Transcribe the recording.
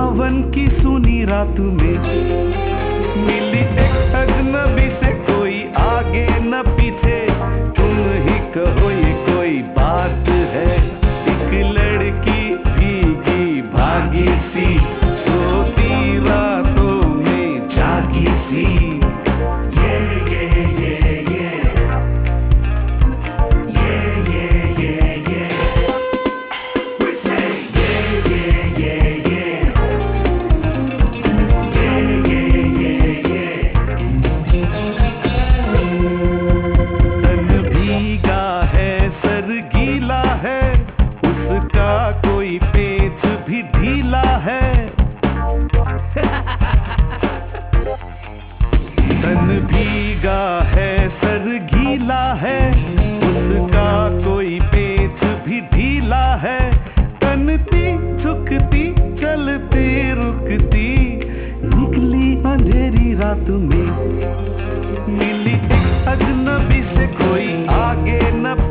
सावन की सुनी रात में मिली एक अजनबी से, कोई आगे न पीछे, तुम ही कहो ये कोई बात है। एक लड़की भीगी भागी सी, सोती रातों में जागी सी। तन भीगा है सर गीला है, उसका कोई पेच भी ढीला है। तनती झुकती चलती रुकती, निकली अंधेरी रात में मिली एक अजनबी से, कोई आगे न